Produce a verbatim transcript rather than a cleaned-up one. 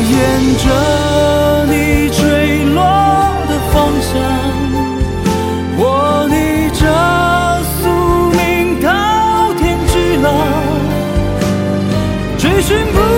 沿着你坠落的方向，我逆着宿命滔天巨浪，追寻不